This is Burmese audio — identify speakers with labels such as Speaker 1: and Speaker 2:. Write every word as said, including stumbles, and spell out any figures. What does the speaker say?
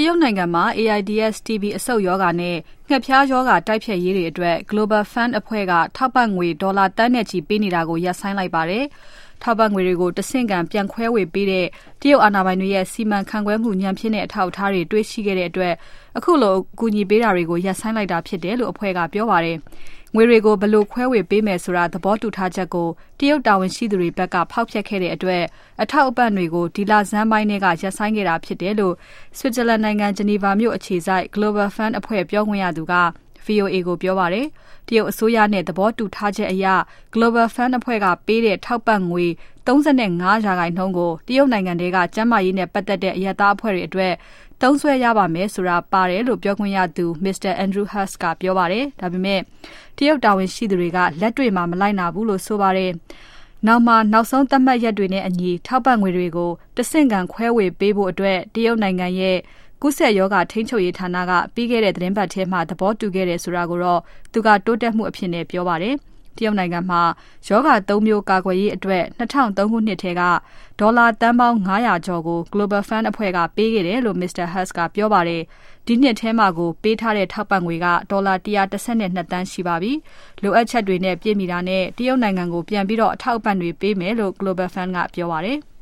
Speaker 1: ရုတ်နိုင်ငံမှာ AIDS TB အဆုတ်ရောဂါနဲ့ငှက်ဖျားရောဂါတိုက်ဖျက်ရေးတွေအတွက် Global Fund အဖွဲ့ကထောက်ပံ့ငွေဒေါ်လာသန်းနဲ့ချီပေးနေတာကိုရပ်ဆိုင်းလိုက်ပါတယ်။ထောက်ပံ့ငွေတွေကိုတဆင့်ခံပြန်ခွဲဝေပေးတဲ့တရုတ်အာဏာပိုင်တွေရဲ့စီမံခန့်ခွဲမှုညံ့ဖျင်းတဲ့အထောက်အထားတွေတွေ့ရှိခဲ့တဲ့အတွက်အခုလိုအကူအညီပေးတာတွေကိုရပ်ဆိုင်းလိုက်တာဖြစ်တယ်လို့အဖွဲ့ကပြောပါတယ်။ငွေတွေကိုဘယ်လိုခွဲဝေပေးမယ်ဆိုတာသဘောတူထားချက်ကိုတရုတ်တာဝန်ရှိသူတွေဘက်ကဖောက်ဖျက်ခဲ့တဲ့အတွက်အထောက်အပံ့တွေကိုဒီလဆန်းပိုင်းထဲကရပ်ဆိုင်းခဲ့တာဖြစ်တယ်လို့ Switzerland နိုင်ငံဂျနီဗာမြို့အခြေစိုက် Global Fund အဖွဲ့ပြောခွင့်ရသူက ဗွီအိုအေ ကိုပြောပါတယ်။တရုတ်အစိုးရနဲ့သဘောတူထားချက်အရ Global Fund အဖွဲ့ကပေးတဲ့ထောက်ပံ့ငွေ၃၅ရာခိုင်နှုန်းကိုတရုတ်နိုင်ငံထဲကကျန်းမာရေးနဲ့ပတ်သက်တဲ့အရပ်သားအဖွဲ့တွေအတွက်သုံးစွဲရပါမယ်ဆိုတာပါတယ်လို့ပြောခွင့်ရသူ Mr. Andrew Huss ကပြောပါတယ်။ဒါပေမဲ့တရုတ်တာဝန်ရှိသူတွေကလက်တွေ့မှာမလိုက်နာဘူးလို့ဆိုပါတယ်။နောက်မှာနောက်ဆုံးသတ်မှတ်ရက်တွေနဲ့အညီထောက်ပံ့ငွေတွေကိုတဆင့်ခံခွဲဝေပေးဖို့အတွက်တရုတ်နိုင်ငံရဲ့ကူးစက်ရောဂါထိန်းချုပ်ရေးဌာနကပြီးခဲ့တဲ့သတင်းပတ်ထဲမှာသဘောတူခဲ့တယ်ဆိုတာကိုတော့သူကတိုးတက်မှုအဖြစ်နဲ့ပြောပါတယ်။တရုတ်နိုင်ငံမှာရောဂါသုံးမျိုးကာကွယ်ရေးအတွက်၂၀၀၃ခုနှစ်ထဲကဒေါ်လာသန်းပေါင်း၅ရာကျော်ကို Global Fund အဖွဲ့ကပေးခဲ့တယ်လို့ Mr. Huss ကပြောပါတယ်။ဒီနှစ်ထဲမှာကိုပေးထားတဲ့ထောက်ပံ့ငွေကဒေါ်လာ၁၁၂သန်းရှိပါပြီ။လိုအပ်ချက်တွေနဲ့ပြည့်မီတာနဲ့တရုတ်နိုင်ငံကိုပြန်ပြီးတော့အထောက်အပံ့တွေပေးမယ်လို့ Global Fund ကပြောပါတယ်။